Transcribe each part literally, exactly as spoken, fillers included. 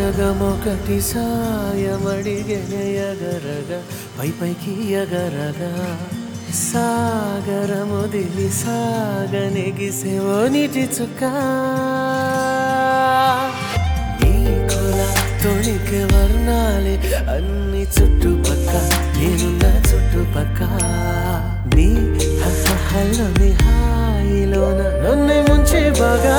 సగమొకటి సాయమడిగెనే ఎగరగా పై పైకి ఎగరగా సాగరముదిలి సాగనెగిసెవో నీటి చుక్క నీ కుల తొణికి వర్ణాలే అన్ని చుట్టుపక్క నేనున్న చుట్టుపక్క నీ హల్లోని హాయిలోన నన్నే ముంచే బాగా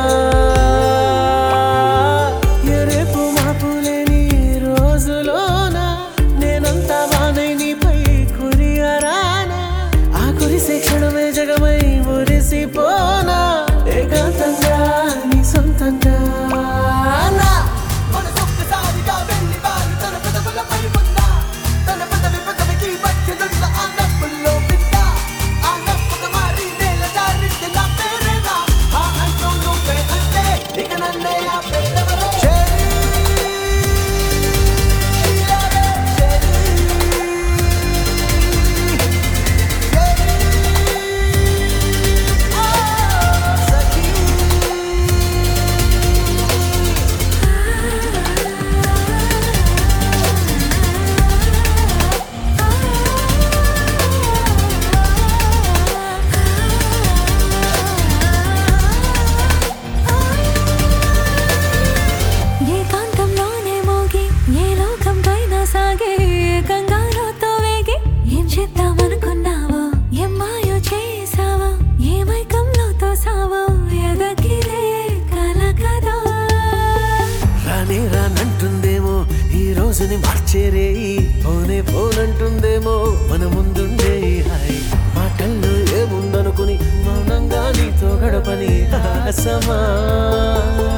ఎరేపు మాపులేని రోజులోన నేనంతా వానై నీపై కురియరానా ఆ కురిసే క్షణమే జగమై మురిసిపోనా ఏకాంతంగా నీ సొంతంగా రానంటుందేమో ఈ రోజుని మార్చేరే పోనే పోనంటుందేమో మన ముందుండే హాయ్ మాటల్లో ఏముందనుకుని మౌనంగా నీతో గడపని ఆసమా